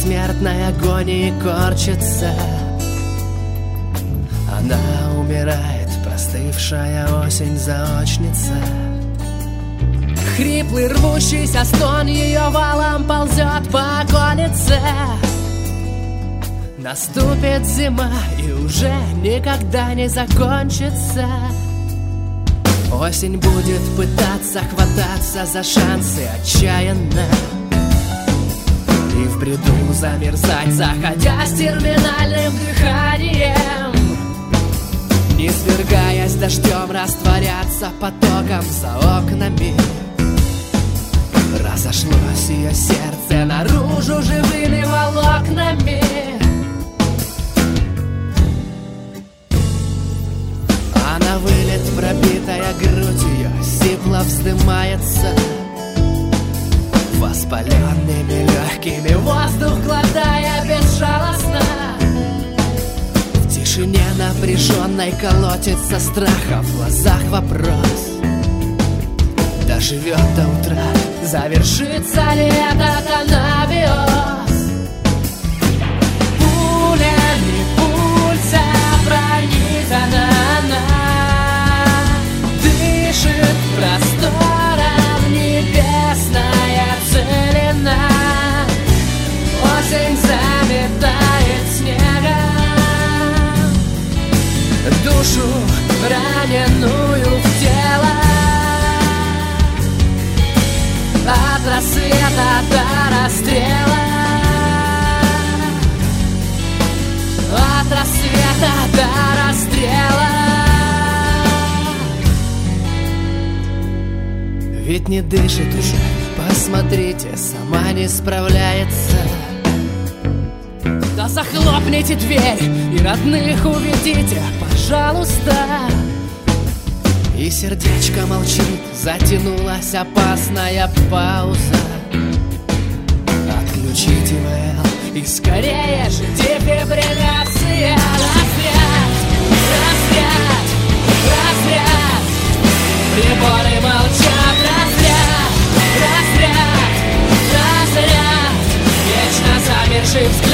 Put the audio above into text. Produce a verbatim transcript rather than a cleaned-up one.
предсмертной агонии корчится. Она умирает, простывшая осень-заочница. Хриплый рвущийся стон ее валом ползет по околице. Наступит зима и уже никогда не закончится. Осень будет пытаться хвататься за шансы отчаянно и в бреду замерзать, заходя с терминальным дыханием, не свергаясь дождем, растворяться потоком за окнами. Разошлось ее сердце наружу живыми волокнами. А на вылет пробитая грудь ее сипло вздымается, воспаленными легкими воздух глотая безжалостно. В тишине напряженной колотится страха, в глазах вопрос: доживет до утра, завершится ли этот анабиоз? Пулями пульса пронизана она, дышит простором небесная целина. Осень заметает снегом душу, раненую в тело. От рассвета до расстрела, от рассвета до расстрела. Ведь не дышит уже, посмотрите, сама не справляется. Да захлопните дверь и родных уведите, пожалуйста. И сердечко молчит, затянулась опасная пауза. Отключите ИВЛ и скорее же дефибрилляция. Разряд, разряд, разряд, приборы молчат. Разряд, разряд, разряд, вечно замерший взгляд.